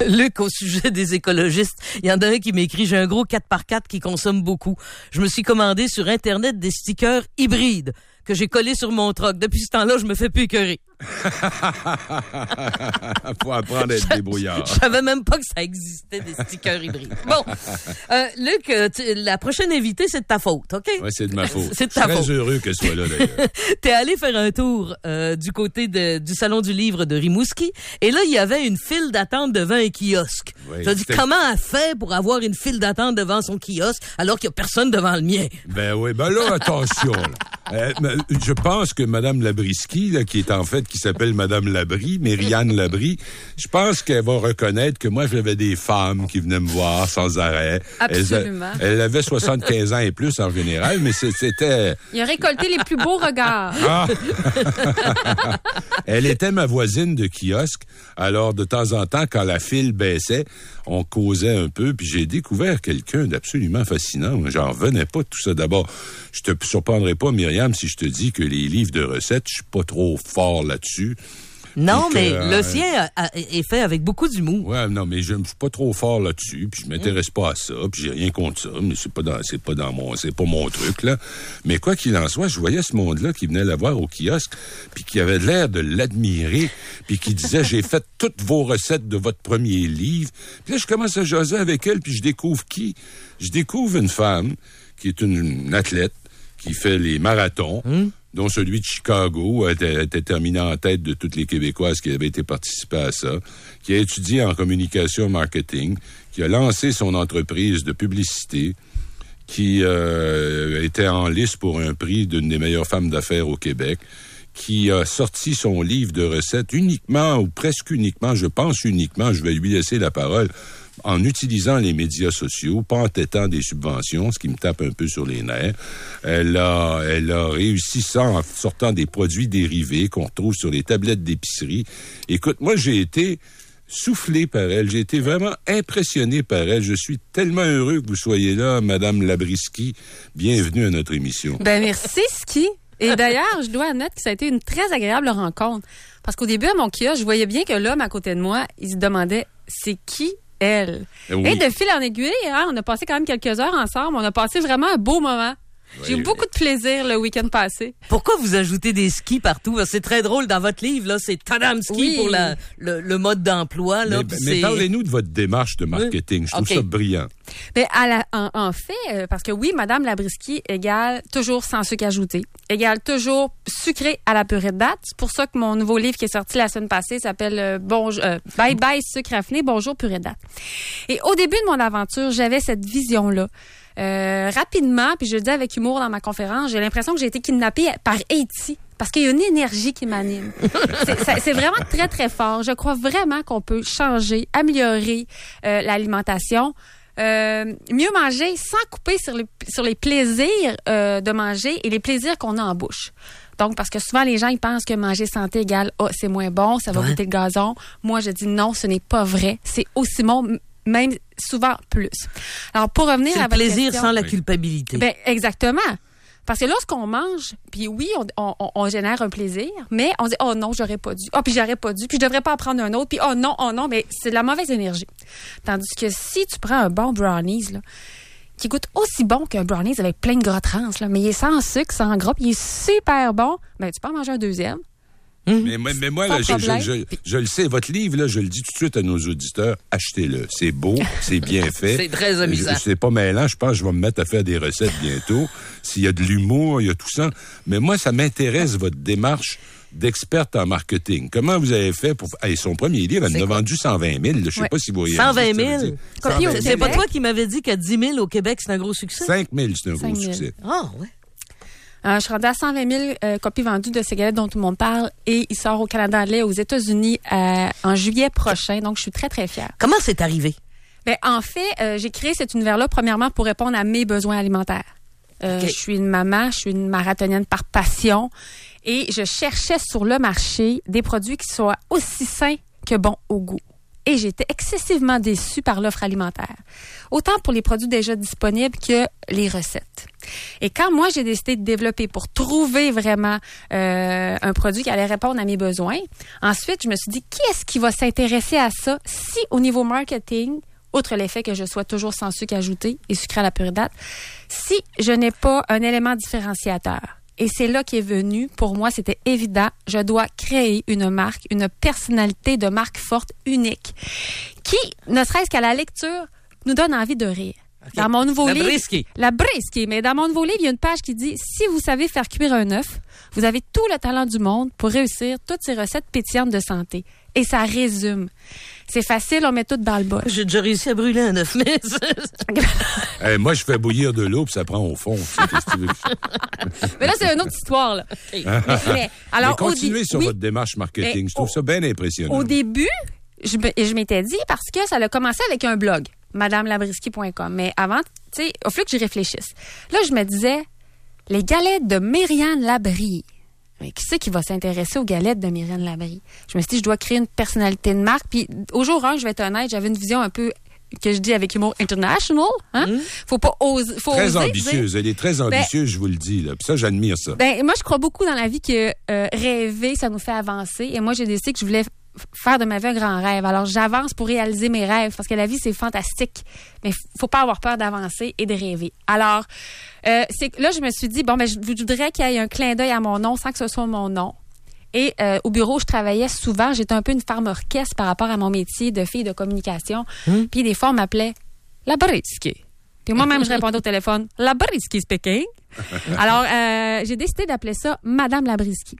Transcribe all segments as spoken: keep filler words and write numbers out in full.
Luc, au sujet des écologistes, il y en a un qui m'écrit « J'ai un gros quatre par quatre qui consomme beaucoup. Je me suis commandé sur Internet des stickers hybrides que j'ai collés sur mon truck. Depuis ce temps-là, je me fais plus écœurer. » Faut apprendre à être débrouillard. Je savais même pas que ça existait, des stickers hybrides. Bon, euh, Luc, euh, tu, la prochaine invitée, c'est de ta faute, OK? Oui, c'est de ma faute. C'est de ta je suis faute. très heureux qu'elle soit là, d'ailleurs. T'es allé faire un tour euh, du côté de, du Salon du Livre de Rimouski, et là, il y avait une file d'attente devant un kiosque. Oui, T'as dit, c'était... comment elle fait pour avoir une file d'attente devant son kiosque alors qu'il y a personne devant le mien? Ben oui, ben là, attention, là. Euh, je pense que Mme Labriski, là, qui est en fait, qui s'appelle Mme Labrie, Myriane Labrie, je pense qu'elle va reconnaître que moi, j'avais des femmes qui venaient me voir sans arrêt. Absolument. Elle, elle avait soixante-quinze ans et plus en général, mais c'était... Il a récolté les plus beaux regards. Ah! Elle était ma voisine de kiosque. Alors, de temps en temps, quand la file baissait, on causait un peu, puis j'ai découvert quelqu'un d'absolument fascinant. J'en revenais pas de tout ça. D'abord, je te surprendrai pas, Myriam, si je te dis que les livres de recettes, je suis pas trop fort là-dessus. Non, que, mais euh, le sien a, a, est fait avec beaucoup d'humour. Ouais, non, mais je ne suis pas trop fort là-dessus, puis je m'intéresse mmh. pas à ça, puis j'ai rien contre ça, mais c'est pas dans, c'est pas dans mon, c'est pas mon truc, là. Mais quoi qu'il en soit, je voyais ce monde-là qui venait la voir au kiosque, puis qui avait l'air de l'admirer, puis qui disait, j'ai fait toutes vos recettes de votre premier livre. Puis là, je commence à jaser avec elle, puis je découvre qui? Je découvre une femme qui est une, une athlète, qui fait les marathons, mmh. dont celui de Chicago était, était terminé en tête de toutes les Québécoises qui avaient été participées à ça, qui a étudié en communication marketing, qui a lancé son entreprise de publicité, qui euh, était en lice pour un prix d'une des meilleures femmes d'affaires au Québec, qui a sorti son livre de recettes uniquement, ou presque uniquement, je pense uniquement, je vais lui laisser la parole, en utilisant les médias sociaux, pas en têtant des subventions, ce qui me tape un peu sur les nerfs. Elle a, elle a réussi ça en sortant des produits dérivés qu'on retrouve sur les tablettes d'épicerie. Écoute, moi, j'ai été soufflé par elle. J'ai été vraiment impressionné par elle. Je suis tellement heureux que vous soyez là, Madame Labriski. Bienvenue à notre émission. Ben merci, Ski. Et d'ailleurs, je dois admettre que ça a été une très agréable rencontre. Parce qu'au début, à mon kiosque, je voyais bien que l'homme à côté de moi, il se demandait, c'est qui elle? Oui. Et de fil en aiguille, hein, on a passé quand même quelques heures ensemble. On a passé vraiment un beau moment. Oui, J'ai eu oui. beaucoup de plaisir le week-end passé. Pourquoi vous ajoutez des skis partout? C'est très drôle dans votre livre, là. C'est Tadam Ski oui. pour la, le, le mode d'emploi, là. Mais, mais parlez-nous de votre démarche de marketing. Oui. Je trouve okay. ça brillant. Mais à la, en, en fait, euh, parce que oui, Madame Labriski égale toujours sans sucre ajouté, égale toujours sucré à la purée de date. C'est pour ça que mon nouveau livre qui est sorti la semaine passée s'appelle euh, Bonjour, euh, Bye Bye sucre raffiné, bonjour purée de date. Et au début de mon aventure, j'avais cette vision-là. Euh, rapidement, puis je le dis avec humour dans ma conférence, j'ai l'impression que j'ai été kidnappée par Haïti. Parce qu'il y a une énergie qui m'anime. c'est, c'est, c'est vraiment très, très fort. Je crois vraiment qu'on peut changer, améliorer euh, l'alimentation. Euh, mieux manger sans couper sur les, sur les plaisirs euh, de manger et les plaisirs qu'on a en bouche. Donc, parce que souvent, les gens, ils pensent que manger santé égale « Ah, oh, c'est moins bon, ça va ouais. goûter le gazon ». Moi, je dis non, ce n'est pas vrai. C'est aussi bon, même souvent plus. Alors, pour revenir c'est à le votre plaisir question, sans la culpabilité. Ben, exactement. Parce que lorsqu'on mange, puis oui, on, on, on génère un plaisir, mais on dit « Oh non, j'aurais pas dû. Ah, oh, puis j'aurais pas dû. Puis je devrais pas en prendre un autre. Puis oh non, oh non. » Mais c'est de la mauvaise énergie. Tandis que si tu prends un bon brownies, là, qui goûte aussi bon qu'un brownies avec plein de gras trans, là, mais il est sans sucre, sans gras, puis il est super bon, ben tu peux en manger un deuxième. Mmh. Mais, mais, mais moi, là, je, je, je, je le sais, votre livre, là, je le dis tout de suite à nos auditeurs, achetez-le. C'est beau, c'est bien fait. C'est très amusant. Je, c'est pas mêlant, je pense que je vais me mettre à faire des recettes bientôt. S'il y a de l'humour, il y a tout ça. Mais moi, ça m'intéresse, votre démarche d'experte en marketing. Comment vous avez fait pour... Hey, son premier livre, elle en a vendu cent vingt mille. Je sais ouais. pas si vous voyez. cent vingt mille? cent vingt mille. C'est pas toi qui m'avais dit que dix mille au Québec, c'est un gros succès? cinq mille, c'est un gros succès. Ah, oh, ouais. Euh, je suis rendue à cent vingt mille euh, copies vendues de ces galettes dont tout le monde parle et il sort au Canada anglais, aux États-Unis euh, en juillet prochain. Donc, je suis très, très fière. Comment c'est arrivé? Ben, en fait, euh, j'ai créé cet univers-là premièrement pour répondre à mes besoins alimentaires. Euh, okay. Je suis une maman, je suis une marathonienne par passion et je cherchais sur le marché des produits qui soient aussi sains que bons au goût. et j'étais excessivement déçue par l'offre alimentaire. Autant pour les produits déjà disponibles que les recettes. Et quand moi, j'ai décidé de développer pour trouver vraiment euh, un produit qui allait répondre à mes besoins, ensuite, je me suis dit, qui est-ce qui va s'intéresser à ça si au niveau marketing, outre l'effet que je sois toujours sans sucre ajouté et sucré à la purée de date, si je n'ai pas un élément différenciateur? Et c'est là qu'est venu, pour moi, c'était évident, je dois créer une marque, une personnalité de marque forte, unique, qui, ne serait-ce qu'à la lecture, nous donne envie de rire. Okay. Dans mon nouveau la livre... Brisky. La Brisky. Mais dans mon nouveau livre, il y a une page qui dit « Si vous savez faire cuire un œuf, vous avez tout le talent du monde pour réussir toutes ces recettes pétillantes de santé. » Et ça résume. C'est facile, on met tout dans le bol. J'ai déjà réussi à brûler un œuf, mais... hey, moi, je fais bouillir de l'eau puis ça prend au fond. Mais là, c'est une autre histoire. Là. Okay. mais, mais, alors, mais continuez dé- sur oui, votre démarche marketing. mais, je trouve au, ça bien impressionnant. Au début, je, je m'étais dit, parce que ça a commencé avec un blog, madame labrisky point com. Mais avant, tu sais, il faut que j'y réfléchisse. Là, je me disais, les galettes de Myriane Labrie. Mais qui c'est qui va s'intéresser aux galettes de Myriane Labrie? Je me suis dit, je dois créer une personnalité de marque. Puis au jour un, je vais être honnête, j'avais une vision un peu, que je dis avec humour, international. Hein? Mm. Faut pas oser. Faut très oser, ambitieuse. dire. Elle est très ambitieuse, ben, je vous le dis. Là. Puis ça, j'admire ça. Ben, moi, je crois beaucoup dans la vie que euh, rêver, ça nous fait avancer. Et moi, j'ai décidé que je voulais faire de ma vie un grand rêve. Alors, j'avance pour réaliser mes rêves parce que la vie, c'est fantastique. Mais faut pas avoir peur d'avancer et de rêver. Alors, euh, c'est là, je me suis dit, bon, ben, je voudrais qu'il y ait un clin d'œil à mon nom sans que ce soit mon nom. Et euh, au bureau, je travaillais souvent. J'étais un peu une femme orchestre par rapport à mon métier de fille de communication. Mmh. Puis des fois, on m'appelait la Brisky. Puis moi-même, je répondais au téléphone, la Brisky speaking. Alors, euh, j'ai décidé d'appeler ça Madame Labrisky.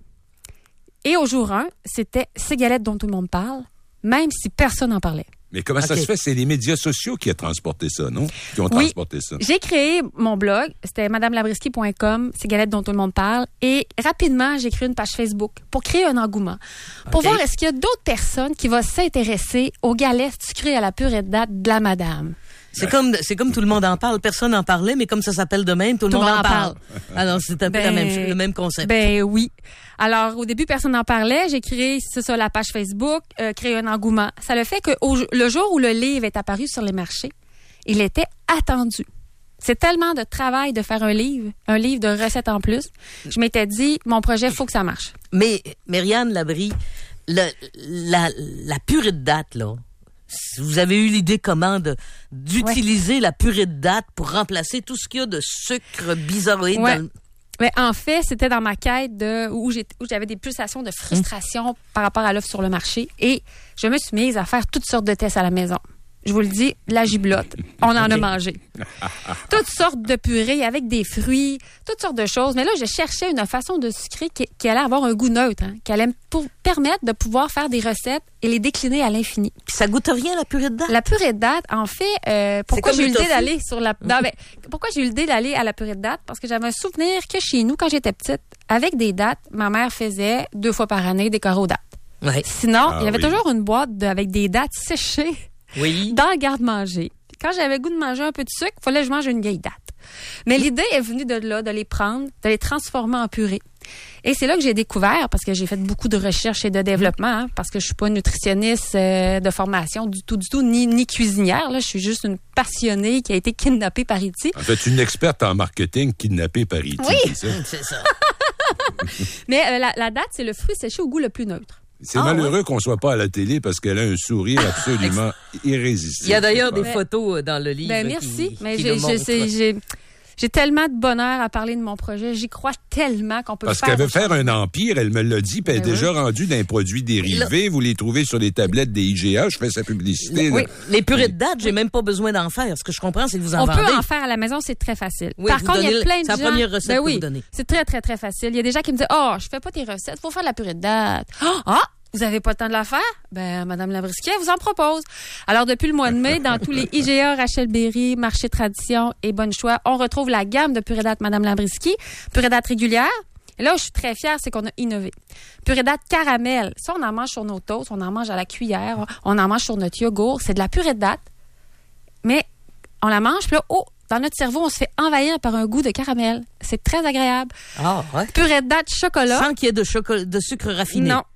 Et au jour un, c'était ces galettes dont tout le monde parle, même si personne n'en parlait. Mais comment okay. ça se fait? C'est les médias sociaux qui ont transporté ça, non? Qui ont oui, transporté ça. J'ai créé mon blog, c'était madame labrisky point com, ces galettes dont tout le monde parle. Et rapidement, j'ai créé une page Facebook pour créer un engouement. Pour okay. voir est-ce qu'il y a d'autres personnes qui vont s'intéresser aux galettes sucrées à la purée de date de la madame. C'est comme, c'est comme tout le monde en parle. Personne n'en parlait, mais comme ça s'appelle de même, tout, tout le monde en parle. parle. Alors, c'est un peu ben, la même, le même concept. Ben oui. Alors, au début, personne n'en parlait. J'ai créé, c'est ça, la page Facebook, euh, créé un engouement. Ça le fait que au, le jour où le livre est apparu sur les marchés, il était attendu. C'est tellement de travail de faire un livre, un livre de recettes en plus. Je m'étais dit, mon projet, il faut que ça marche. Mais, Myriane Labrie, le, la, la purée de date, là, vous avez eu l'idée comment de, d'utiliser ouais. la purée de date pour remplacer tout ce qu'il y a de sucre bizarroïde ouais. dans le... Mais en fait, c'était dans ma quête de où, j'ai, où j'avais des pulsations de frustration mmh. par rapport à l'offre sur le marché et je me suis mise à faire toutes sortes de tests à la maison. Je vous le dis, la giblotte, on en okay. a mangé. Toutes sortes de purées avec des fruits, toutes sortes de choses. Mais là, je cherchais une façon de sucrer qui, qui allait avoir un goût neutre, hein, qui allait me pour, permettre de pouvoir faire des recettes et les décliner à l'infini. Ça goûte rien, la purée de date? La purée de date, en fait, euh, pourquoi j'ai eu l'idée d'aller sur la... Non, mais, pourquoi j'ai eu l'idée d'aller à la purée de date? Parce que j'avais un souvenir que chez nous, quand j'étais petite, avec des dates, ma mère faisait deux fois par année des carreaux dates. Ouais. Sinon, ah, il y avait oui. toujours une boîte de, avec des dates séchées. Oui. Dans le garde-manger. Quand j'avais le goût de manger un peu de sucre, il fallait que je mange une vieille date. Mais l'idée est venue de là, de les prendre, de les transformer en purée. Et c'est là que j'ai découvert, parce que j'ai fait beaucoup de recherches et de développement, hein, parce que je suis pas nutritionniste euh, de formation du tout, du tout, ni, ni cuisinière. Là, je suis juste une passionnée qui a été kidnappée par I T. En fait, une experte en marketing kidnappée par I T. Oui, c'est ça. c'est ça. Mais euh, la, la date, c'est le fruit séché au goût le plus neutre. C'est ah, malheureux ouais. qu'on soit pas à la télé parce qu'elle a un sourire absolument irrésistible. Il y a d'ailleurs des photos dans le livre. Ben, merci. Qui, mais qui j'ai, le je, sais, j'ai, j'ai tellement de bonheur à parler de mon projet. J'y crois tellement qu'on peut parce faire. Parce qu'elle veut faire un empire, elle me l'a dit, puis elle est ben déjà oui. rendue d'un produit dérivé. Là, vous les trouvez sur les tablettes des I G A. Je fais sa publicité. Oui, là. Les purées de date, j'ai oui. même pas besoin d'en faire. Ce que je comprends, c'est que vous en On vendez. On peut en faire à la maison, c'est très facile. Oui, Par contre, il y a plein de gens... C'est la première recette ben que oui, vous donnez. C'est très, très, très facile. Il y a des gens qui me disent « Oh, je fais pas tes recettes, faut faire de la purée de date. Oh, » Ah! Vous avez pas le temps de la faire? Ben, Madame Labrisky vous en propose. Alors, depuis le mois de mai, dans tous les I G A, Rachel Berry, Marché Tradition et Bonne Choix, on retrouve la gamme de purée date Madame Labrisky, purée date régulière. Et là où je suis très fière, c'est qu'on a innové. Purée date caramel. Ça, on en mange sur nos toasts, on en mange à la cuillère, on en mange sur notre yogourt. C'est de la purée de date. Mais on la mange, puis là, oh, dans notre cerveau, on se fait envahir par un goût de caramel. C'est très agréable. Ah, ouais. Purée de date chocolat. Sans qu'il y ait de, chocolat, de sucre raffiné. Non.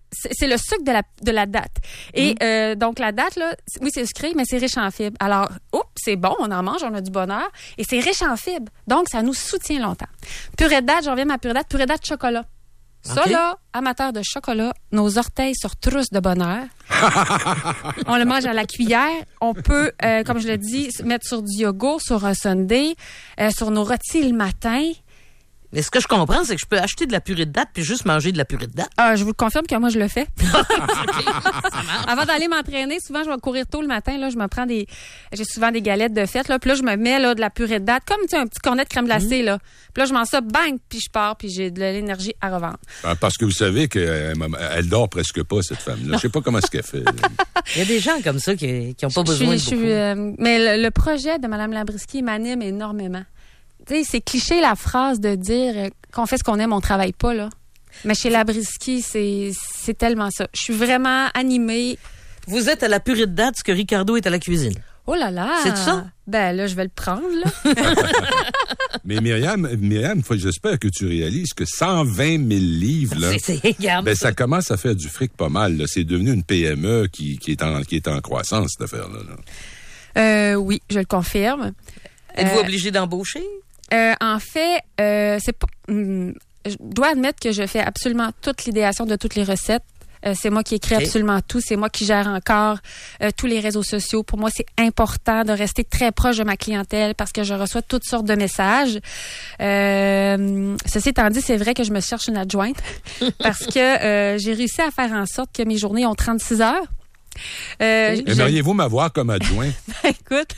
c'est, c'est le sucre de la, de la date. Et mmh. euh, donc, la date, là, oui, c'est sucré, mais c'est riche en fibres. Alors, oups, c'est bon, on en mange, on a du bonheur. Et c'est riche en fibres. Donc, ça nous soutient longtemps. Purée de date, j'en reviens à ma purée de date, purée de date chocolat. Ça, okay. là, amateurs de chocolat, nos orteils se retroussent de bonheur. On le mange à la cuillère. On peut, euh, comme je l'ai dit, mettre sur du yogourt, sur un sundae, euh, sur nos rôtis le matin. Mais ce que je comprends, c'est que je peux acheter de la purée de date puis juste manger de la purée de date. Ah, je vous le confirme que moi, je le fais. Avant d'aller m'entraîner, souvent, je vais courir tôt le matin. Là, je me prends des... J'ai souvent des galettes de fête. Là, puis là, je me mets là, de la purée de date, comme tu sais, un petit cornet de crème glacée. Mmh. Là. Puis là, je m'en sors, bang, puis je pars, puis j'ai de l'énergie à revendre. Ah, parce que vous savez qu'elle elle dort presque pas, cette femme-là. Je sais pas comment est-ce qu'elle fait. Il y a des gens comme ça qui n'ont pas je besoin suis, de beaucoup. Je suis, euh, mais le, le projet de Mme Labriskie m'anime énormément. Tu sais, c'est cliché la phrase de dire euh, qu'on fait ce qu'on aime, on travaille pas, là. Mais chez Labriskie, c'est, c'est tellement ça. Je suis vraiment animée. Vous êtes à la purée de date, ce que Ricardo est à la cuisine. Oh là là! C'est ça? Ben là, je vais le prendre, là. Mais Myriam, Myriam, j'espère que tu réalises que cent vingt mille livres, là, c'est, c'est, regarde, ben, ça commence à faire du fric pas mal, là. C'est devenu une P M E qui, qui, est, en, qui est en croissance, cette affaire-là. Là. Euh, oui, je le confirme. Êtes-vous euh, obligé d'embaucher? Euh, en fait, euh, c'est pas. Hum, je dois admettre que je fais absolument toute l'idéation de toutes les recettes. Euh, c'est moi qui écris okay. absolument tout. C'est moi qui gère encore euh, tous les réseaux sociaux. Pour moi, c'est important de rester très proche de ma clientèle parce que je reçois toutes sortes de messages. Euh, ceci étant dit, c'est vrai que je me cherche une adjointe parce que euh, j'ai réussi à faire en sorte que mes journées ont trente-six heures. Euh, Aimeriez-vous je... m'avoir comme adjoint? Ben, écoute...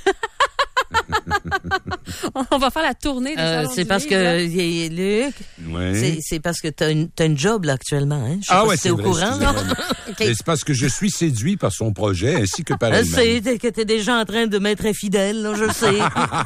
On va faire la tournée des euh, salons c'est du parce livre, que Luc, ouais. c'est, c'est parce que t'as une, t'as une job là actuellement, hein? Je sais ah pas ouais, si t'es au vrai, courant. Non? Okay. C'est parce que je suis séduit par son projet ainsi que par elle. elle-même. C'est que t'es déjà en train de m'être infidèle, là, je le sais.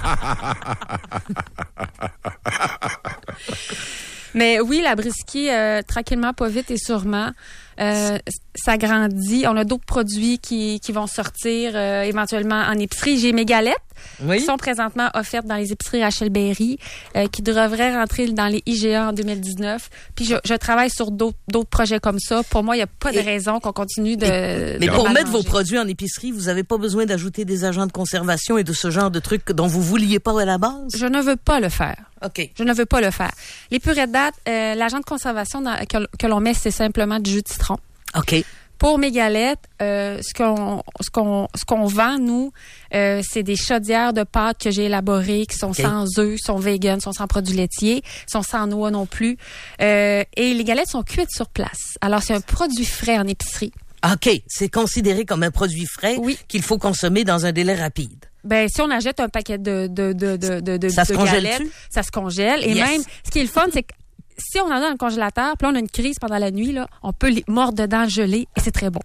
Mais oui, Labriskie, euh, tranquillement, pas vite et sûrement, euh, ça grandit. On a d'autres produits qui, qui vont sortir euh, éventuellement en épicerie. J'ai mes galettes oui. qui sont présentement offertes dans les épiceries Rachel Berry, euh, qui devraient rentrer dans les I G A en deux mille dix-neuf. Puis je, je travaille sur d'autres, d'autres projets comme ça. Pour moi, il n'y a pas de et, raison qu'on continue de... Et, mais de pour mettre vos produits en épicerie, vous n'avez pas besoin d'ajouter des agents de conservation et de ce genre de trucs dont vous vouliez pas à la base? Je ne veux pas le faire. OK. Je ne veux pas le faire. Les purées de date, euh, l'agent de conservation dans, que, que l'on met, c'est simplement du jus de citron. OK. Pour mes galettes, euh, ce qu'on ce qu'on ce qu'on vend nous, euh, c'est des chaudières de pâtes que j'ai élaborées, qui sont okay. sans œufs, sont vegan, sont sans produits laitiers, sont sans noix non plus. Euh, et les galettes sont cuites sur place. Alors c'est un produit frais en épicerie. OK, c'est considéré comme un produit frais oui. qu'il faut consommer dans un délai rapide. Ben si on achète un paquet de de de de de, de ça de se congèle galettes, ça se congèle et yes. même ce qui est le fun c'est que si on en a dans le congélateur, puis là on a une crise pendant la nuit là, on peut les mordre dedans gelé et c'est très bon.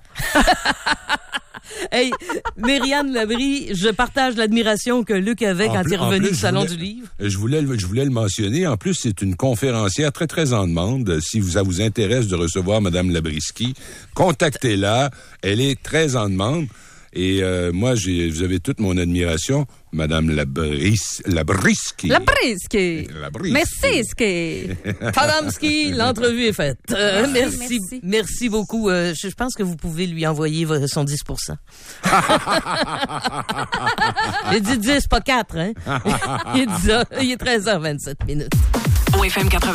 Hey, Myriam Labrie, je partage l'admiration que Luc avait en quand plus, il est revenu du Salon voulais, du Livre. Je voulais, je voulais le mentionner. En plus, c'est une conférencière très, très en demande. Si ça vous intéresse de recevoir Mme Labriskie, contactez-la. Elle est très en demande. Et euh, moi, j'ai, vous avez toute mon admiration, Madame Labris, Labriskie. Labriskie. Labriskie. Merci. Tadamski, l'entrevue est faite. Euh, merci, merci, merci beaucoup. Euh, je pense que vous pouvez lui envoyer son dix pour cent. Il dit dix, pas quatre, hein? Il dit ça. Il est treize heures vingt-sept minutes. O F M quatre-vingt